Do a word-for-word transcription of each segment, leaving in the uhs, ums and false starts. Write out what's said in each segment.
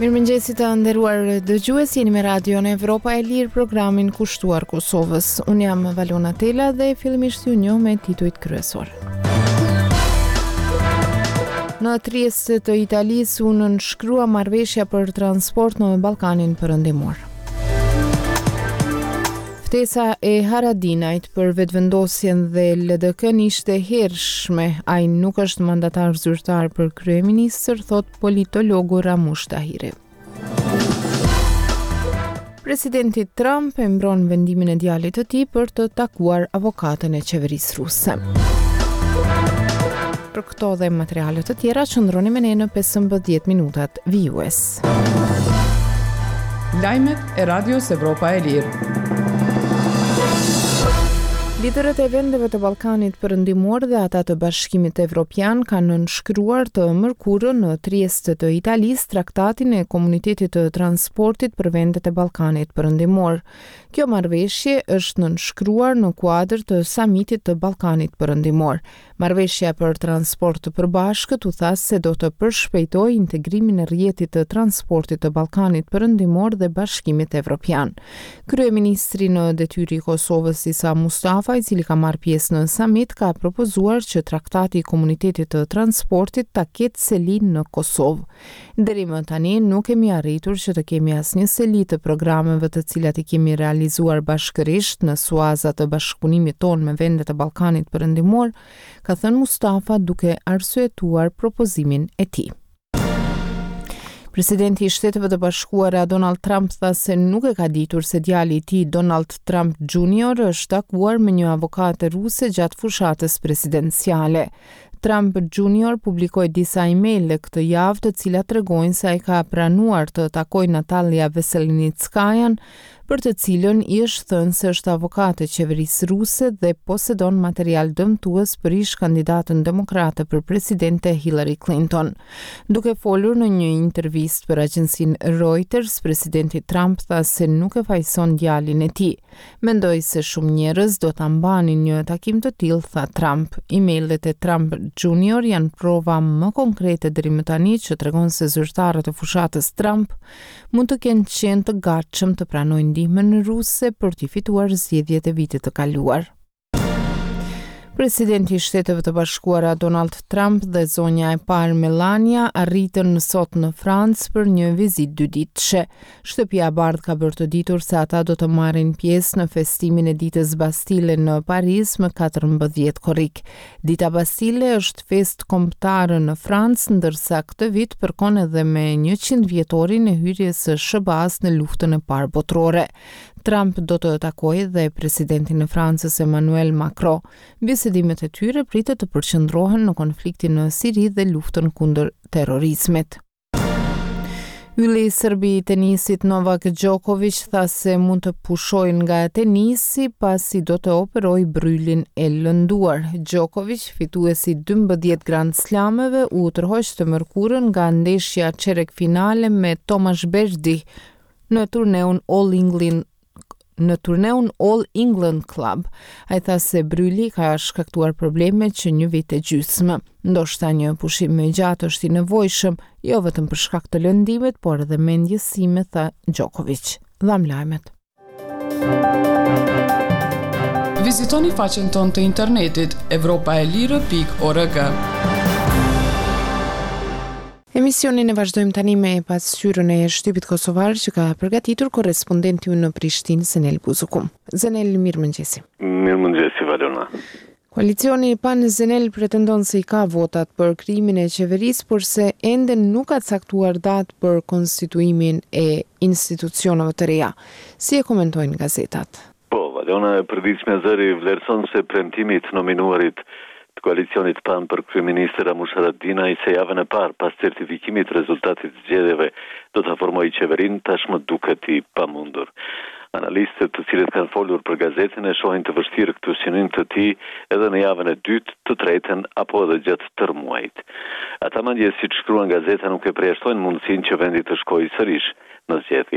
Mirëmëngjesit të nderuar dëgjues, jeni me radion Evropa e Lirë, programin kushtuar Kosovës. Unë jam Valona Tela dhe fillimisht ju njoh me titujt kryesor. Në Trieste të Italisë u nënshkrua marrëveshja për transport në Ballkanin Perëndimor. Ftesa e Haradinajt për vetëvendosjen dhe L D K-n ishte hershme. Ai nuk është mandatar zyrtar për kryeministër, thot politologu Ramush Tahiri. Presidenti Trump e mbron vendimin e djalit të tij për të takuar avokatën e qeverisë ruse. Për këto dhe materiale të tjera qëndroni me ne në pesëmbëdhjetë minutat vijues. Lajmet e Radios Evropa e Lirë. Liderët e vendeve të Ballkanit Perëndimor dhe ata të Bashkimit Evropian kanë nënshkruar të mërkurën në Trieste të Italisë traktatin e Komunitetit të Transportit për vendet e Ballkanit Perëndimor. Kjo marrëveshje është nënshkruar në kuadër të samitit të Ballkanit Perëndimor. Marrëveshja për transport të përbashkët u tha se do të përshpejtojë integrimin e rrjetit të transportit të Ballkanit Perëndimor dhe Bashkimit Evropian. Kryeministri në detyrë i Kosovës Isa Mustafa, i cili ka marrë pjesë në samit, ka propozuar që traktati i Komunitetit të Transportit ta ketë selin në Kosovë. Deri më tani nuk kemi arritur që të kemi asnjë seli të programeve të cilat i kemi realizuar bashkërisht në suaza të bashkëpunimit tonë me vendet e Ballkanit Perëndimor, ka thënë Mustafa duke arsyetuar propozimin e tij. Presidenti i Shteteve të Bashkuara Donald Trump tha se nuk e ka ditur se djali i tij Donald Trump Junior është takuar me një avokate ruse gjatë fushatës presidenciale. Trump Junior publikoi disa emailë këtë javë të cilat tregojnë se ai ka pranuar të takojë Natalia Veselinitskajan, për të cilën i është thënë se është avokate qeverisë ruse dhe posedon material dëmtues për ish kandidatën demokrate për presidente Hillary Clinton. Duke folur në një intervistë për agjencinë Reuters, presidenti Trump tha se nuk e fajson djalin e tij. Mendoj se shumë njerëz do ta mbanin një takim të tillë, tha Trump. Emailet e Trump Junior janë prova më konkrete deri më tani që tregon se zyrtarët e fushatës Trump mund të kenë qenë të gatshëm të pranojnë ndihmën ruse për të fituar zgjedhjet e vitit të kaluar. Presidenti i Shteteve të Bashkuara Donald Trump dhe zonja e parë Melania arritën sot në Francë për një vizitë dyditëshe. Shtëpia e Bardhë ka bërë të ditur se ata do të marrin pjesë në festimin e ditës Bastile në Paris më katërmbëdhjetë korrik. Dita Bastile është festë kombëtare në Francë, ndërsa këtë vit përkon edhe me njëqind vjetorin e hyrjes së S B A-s në luftën e parë botërore. Trump do të takojë dhe presidentin e Francës Emmanuel Macron. Bisedimet e tyre pritet të përqendrohen në konfliktin në Siri dhe luftën kundër terrorizmit. Ylli i Serbi i tenisit Novak Djokovic tha se mund të pushojë nga tenisi pasi do të operojë brylin e lënduar. Djokovic, fituesi dymbëdhjetë Grand Slameve, u tërhoq të mërkurën nga ndeshja çerek finale me Tomasz Berdych në turneun All England në turneun All England Club. Ai tha se bryli ka shkaktuar probleme që një vit e gjysmë. Ndoshta një pushim më i gjatë është i nevojshëm, jo vetëm për shkak të lëndimit, por edhe mendjesime, tha Djokovic. Dham lajmet. Vizitoni faqen tonë të internetit evropa e lirë pikë org. Emisionin e vazhdojmë tani me pasqyrën e shtypit kosovar që ka përgatitur korrespondenti unë në Prishtinë, Zenel Buzukum. Zenel, mirëmëngjesi. Mirëmëngjesi, Valona. Koalicioni PAN Zenel pretendon se i ka votat për krijimin e qeverisë, por se ende nuk ka caktuar datë për konstituimin e institucioneve të reja. Si e komentojnë gazetat? Po, Valona, e përditshme zëri vlerëson se premtimi i nominuarit të koalicionit PAN për kryeministër Ramush Haradinaj se javën e parë pas certifikimit të rezultatit zgjedhjeve do ta formojë qeverinë tashmë duket i pamundur. Analistët të cilët kanë folur për gazetën e shohin të vështirë këtë synim të tij edhe në javën e dytë, të tretën apo edhe gjatë tërë muajit. Ata madje, siç shkruan gazeta, nuk e përjashtojnë mundësinë që vendi të shkojë sërish në zgjedhje.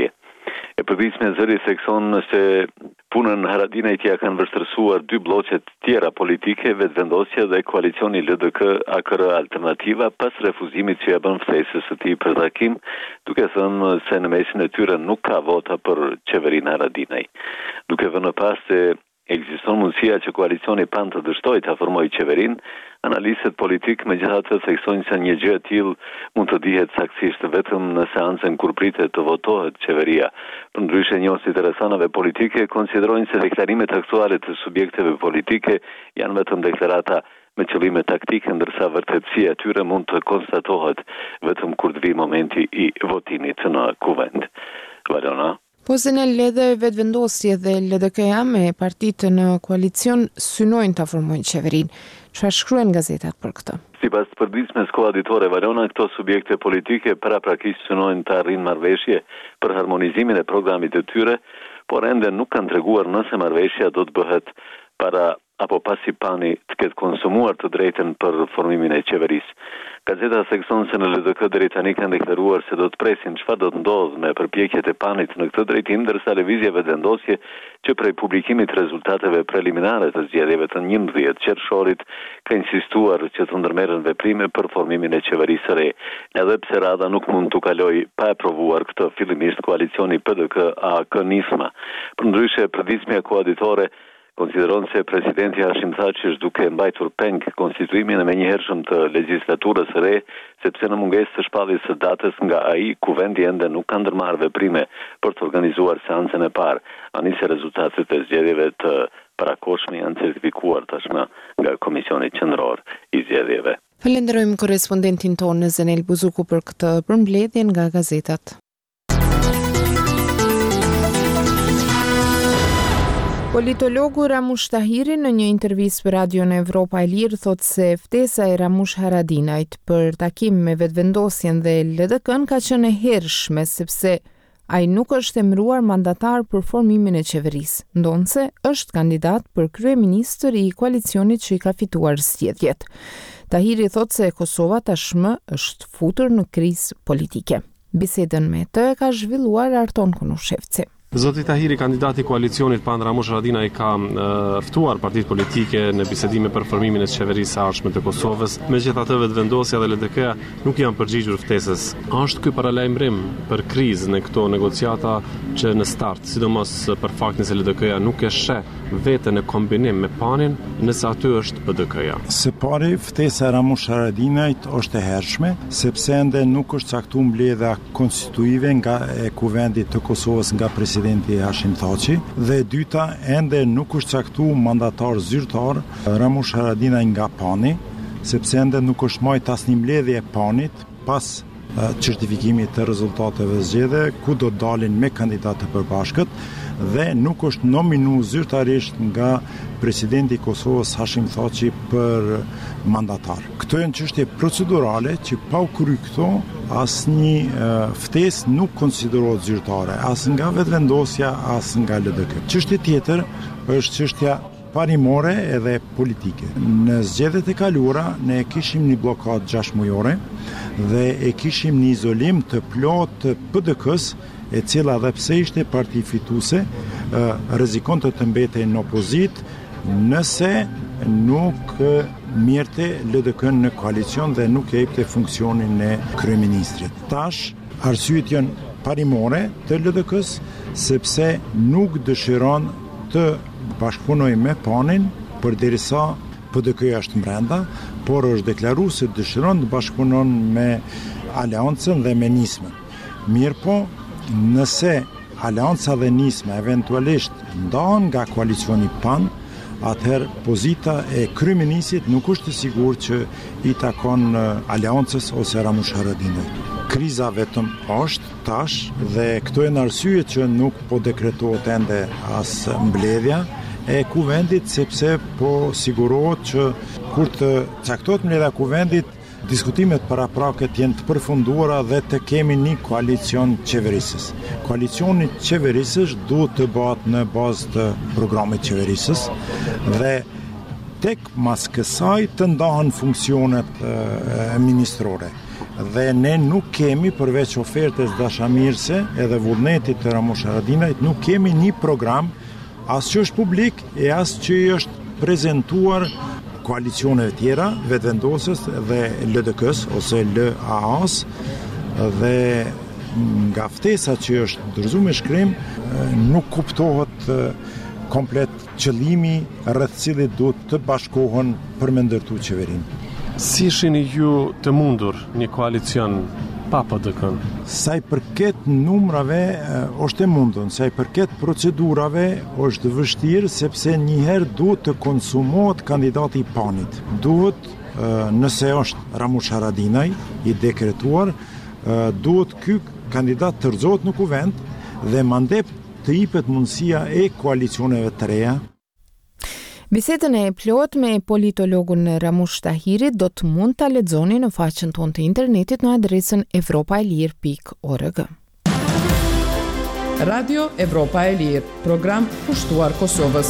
E përditshme e zëri thekson se punën Haradinajt ja kanë vështërsuar dy bloqet tjera politike, vetëvendosja dhe koalicioni L D K A K R Alternativa pas refuzimit që ja bën ftesës së tij për takim, duke thënë se në mesin e tyre nuk ka vota për qeverinë Haradinaj. Duke vënë pas se ekziston mundësia që koalicioni P A N të dështojë ta formojë qeverinë, analistët politik megjithatë theksojnë se një gjë e tillë mund të dihet saktësisht vetëm në seancën kur pritet të votohet qeveria. Përndryshe, njohësit e rrethanave politike konsiderojnë se deklarimet aktuale të subjekteve politike janë vetëm deklarata me qëllime taktike, ndërsa vërtetësia e tyre mund të konstatohet vetëm kur të vijë momenti i votimit në kuvend. Valona. Po se në ledhe vetëvendosje dhe L D K-ja me partitë në koalicion synojnë të formojnë qeverinë. Çfarë shkruajnë gazetat për këtë? Sipas të përditshmes koaditore Valona, këto subjekte politike paraprakisht synojnë të arrijnë marrëveshje për harmonizimin e programit të tyre, por ende nuk kanë treguar nëse marrëveshja do të bëhet para apo pasi pani të ketë konsumuar të drejtën për formimin e qeverisë. Gazeta thekson se në L D K deri tani kanë deklaruar se do të presin çfarë do të ndodhë me përpjekjet e panit në këtë drejtim, ndërsa lëvizja vetëvendosje që prej publikimit të rezultateve preliminare të zgjedhjeve të njëmbëdhjetë qershorit ka insistuar që të ndërmerren veprime për formimin e qeverisë së re. Edhe pse Rada nuk mund të kalojë pa e provuar këtë fillimisht koalicioni P D K A K Nisma. Përndryshe, përditshmja koaditore konsideron se presidenti Hashim Thaçi është duke mbajtur peng konstituimin e menjëhershëm të legjislaturës së re, sepse në mungesë të shpalljes së datës nga ai, kuvendi ende nuk ka ndërmarrë veprime për të organizuar seancën e parë, anise rezultatet e zgjedhjeve të parakohshme janë certifikuar tashmë nga Komisioni Qendror i Zgjedhjeve. Falenderojmë korrespondentin tonë Zenel Buzuku për këtë përmbledhje nga gazetat. Politologu Ramush Tahiri në një intervistë për Radion Evropa e Lirë thot se ftesa e Ramush Haradinajt për takim me vetëvendosjen dhe L D K-n ka qenë e hershme sepse ai nuk është emëruar mandatar për formimin e qeverisë, ndonse është kandidat për kryeministër i koalicionit që i ka fituar zgjedhjet. Tahiri thot se Kosova tashmë është futur në krizë politike. Bisedën me të ka zhvilluar Arton Kunushevci. Zoti Tahiri, kandidati i koalicionit P A N Ramush Haradinaj, ka uh, ftuar partitë politike në bisedime për formimin e qeverisë së ardhshme të Kosovës. Megjithatë, vetëvendosja dhe L D K-ja nuk janë përgjigjur ftesës. Është ky paralajmërim për krizë në këto negociata që në start, sidomos për faktin se L D K-ja nuk e sheh veten në kombinim me P A N-in, nëse aty është P D K-ja. Së pari, ftesa e Ramush Haradinajt është e hershme, sepse ende nuk është caktuar mbledhja konstituive nga e kuvendit të Kosovës nga presidenti Hashim Thaçi, dhe e dyta, ende nuk është caktuar mandatar zyrtar Ramush Haradinaj nga P A N-i, sepse ende nuk është marrë asnjë mbledhje e P A N-it pas certifikimit të rezultateve zgjedhje, ku do të dalin me kandidatë të përbashkët, dhe nuk është nominu zyrtarisht nga presidenti i Kosovës Hashim Thaçi për mandatar. Këto janë çështje procedurale që pa u kryer këto, asnjë ftesë nuk konsiderohet zyrtare, as nga vetëvendosja, as nga L D K. Çështje tjetër është çështja parimore edhe politike. Në zgjedhjet e kaluara ne kishim një blokadë gjashtë mujore dhe e kishim një izolim të plotë të P D K-s, e cila dhe pse ishte parti fituese, rrezikon të të mbetej në opozitë nëse nuk mirte L D K-n në koalicion dhe nuk e jepte funksionin e kryeministrit. Tash arsyet janë parimore të L D K-s, sepse nuk dëshiron të bashkëpunojë me P A N-in përderisa P D K-ja është brenda, por është deklaruar se dëshiron të bashkëpunon me Aleancën dhe me Nismën. Mirë po, nëse Aleanca dhe Nisma eventualisht ndahen nga koalicioni P A N, atëherë pozita e kryeministit nuk është e sigurt që i takon Aleancës ose Ramush Haradinajt. Kriza vetëm është tash dhe këto janë arsyet që nuk po dekretohet ende as mbledhja e kuvendit, sepse po sigurohet që kur të caktohet mbledhja e kuvendit, diskutimet paraprake jenë të përfunduara dhe të kemi një koalicion qeverisës. Koalicioni qeverisës duhet të bëhet në bazë të programit qeverisës dhe tek mas kësaj të ndahen funksionet e, ministrore. dhe ne nuk kemi përveç ofertës dashamirëse edhe vullnetit të Ramush Haradinajt, nuk kemi një program as që është publik e as që është prezentuar koalicioneve tjera, vetëvendosës dhe L D K-s ose L A A-s, dhe nga ftesa që është dorëzuar me shkrim nuk kuptohet komplet qëllimi rreth cilit duhet të bashkohen për me ndërtu qeverinë. Si ishini ju të mundur një koalicion pa P D K-n? Sa i përket numrave është e mundur, sa i përket procedurave është vështirë sepse njëherë duhet të konsumohet kandidati i panit. Duhet, nëse është Ramush Haradinaj i dekretuar, duhet ky kandidat të rëzohet në kuvend dhe mandep të jepet mundësia e koalicioneve të reja. Bisedën e plot me politologun Ramush Tahirit do të mund ta lexoni në faqen tonë të internetit në adresën evropa e lirë pikë org. Radio Evropa e Lirë, program pushtuar Kosovës.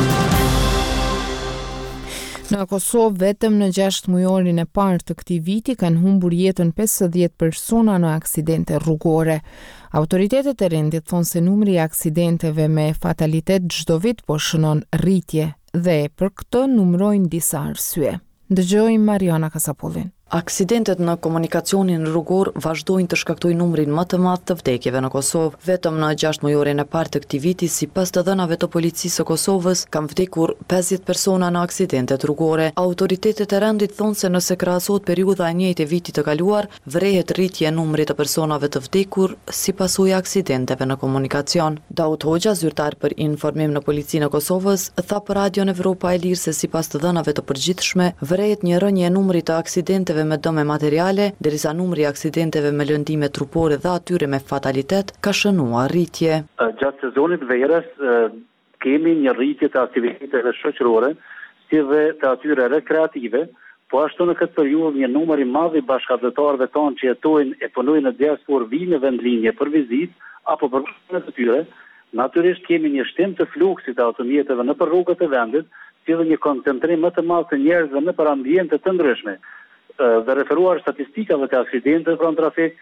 Në Kosovë, vetëm në gjashtë mujorin e parë të këtij viti kanë humbur jetën pesëdhjetë persona në aksidente rrugore. Autoritetet e rendit thonë se numri i aksidenteve me fatalitet çdo vit po shënon rritje dhe për këtë numrojnë disa arsye. Dëgjojmë Mariana Kasapullin. Aksidentet në komunikacionin rrugor vazhdojnë të shkaktojnë numrin më të madh të vdekjeve në Kosovë. Vetëm në gjashtë mujorin e parë të këtij viti, sipas të dhënave të policisë së Kosovës, kanë vdekur pesëdhjetë persona në aksidentet rrugore. Autoritetet e rendit thonë se nëse krahasohet periudha e njëjtë e vitit të kaluar, vërehet rritje e numrit të personave të vdekur si pasojë e aksidenteve në komunikacion. Daud Hoxha, zyrtar për informim në policinë e Kosovës, tha për Radion Evropa e Lirë se sipas të dhënave të përgjithshme, vërehet një rënje e numrit të aksidenteve me dëme materiale, derisa numri i aksidenteve me lëndime trupore dhe atyre me fatalitet ka shënuar rritje. Gjatë sezonit verës kemi një rritje të aktiviteteve shoqërore, si dhe të atyre rekreative, po ashtu në këtë periudhë një numër i madh i bashkëdhetarëve tonë që jetojnë e punojnë në diasporë vinë në vendlinje për vizitë apo për punën e tyre. Natyrisht kemi një shtim të fluksit të automjeteve në për rrugët e vendit, si dhe një koncentrim më të madh të njerëzve në për ambiente të ndryshme. Dhe referuar statistikave të aksidenteve pranë trafik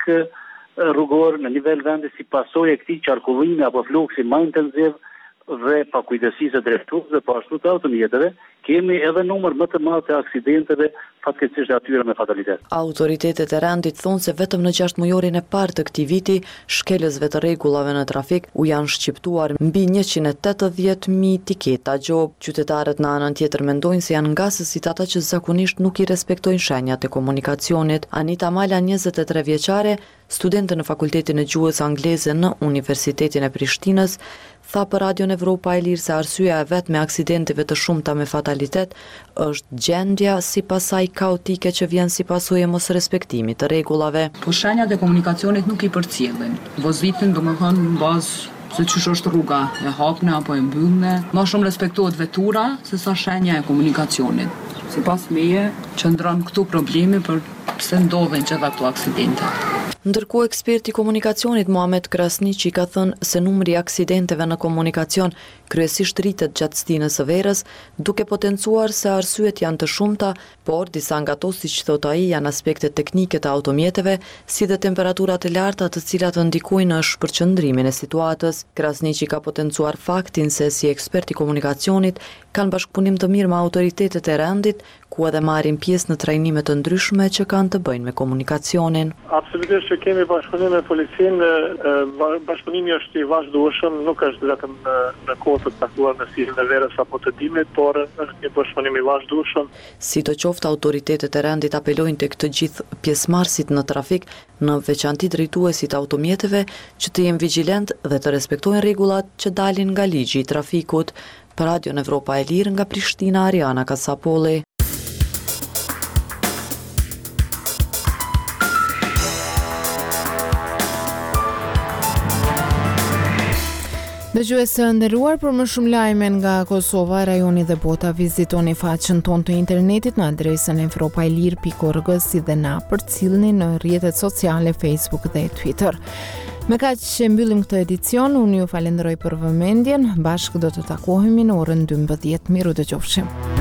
rrugor në nivel vendi si pasojë e këtij qarkullimi apo fluksi më intensiv dhe pa kujdesisë drejtues dhe po ashtu të automjeteve, kemi edhe numër më të madh të aksidenteve fatkeqësisht atyre me fatalitet. Autoritetet e rendit thonë se vetëm në gjashtë mujorin e parë të këtij viti, shkelësve të rregullave në trafik u janë shqiptuar mbi njëqind e tetëdhjetë mijë tiketa gjob. Qytetarët në anën tjetër mendojnë se janë ngasësit ata që zakonisht nuk i respektojnë shenjat e komunikacionit. Anita Mala, njëzet e tre vjeçare, studente në Fakultetin e Gjuhës Angleze në Universitetin e Prishtinës, tha për Radion Evropa e Lirë se arsyeja e vetme e aksidenteve të shumta me fatalitet është gjendja sipas saj kaotike që vjen si pasojë e mosrespektimit të rregullave. Po shenjat e komunikacionit nuk i përcjellin. Vozitin domethënë në bazë se çish është rruga, e hapne apo e mbyllne. Më shumë respektohet vetura se sa shenja e komunikacionit. Sipas meje, qëndron këtu problemi për pse ndodhen gjitha këto aksidente. Ndërkohë, eksperti i komunikacionit Muhamet Krasniqi ka thënë se numri i aksidenteve në komunikacion kryesisht rritet gjatë stinës së verës, duke potencuar se arsyet janë të shumta, por disa nga ato, siç thot ai, janë aspektet teknike të automjeteve, si dhe temperaturat e larta të cilat ndikojnë në shpërqendrimin e situatës. Krasniqi ka potencuar faktin se si ekspert i komunikacionit kanë bashkëpunim të mirë me autoritetet e rendit, ku edhe marrin pjesë në trajnime të ndryshme që kanë të bëjnë me komunikacionin. Absolutisht që kemi bashkëpunim me policinë, bashkëpunimi është i vazhdueshëm, nuk është vetëm në, në kohë të caktuar në sillën e verës apo të dimrit, por është një bashkëpunim i vazhdueshëm. Sidoqoftë, autoritetet e rendit apelojnë tek të gjithë pjesëmarrësit në trafik, në veçanti drejtuesit automjeteve, që të jenë vigjilent dhe të respektojnë rregullat që dalin nga ligji i trafikut. Për Radion Evropa e Lirë nga Prishtina, Ariana Kasapolli. Dëgjues të nderuar, për më shumë lajme nga Kosova, rajoni dhe bota, vizitoni faqen tonë të internetit në adresën evropa e lirë pikë org, si dhe na përcillni në rrjetet sociale Facebook dhe Twitter. Me kaq që mbyllim këtë edicion, unë ju falenderoj për vëmendjen, bashkë do të takohemi në orën dymbëdhjetë. Miru dëgjofshim.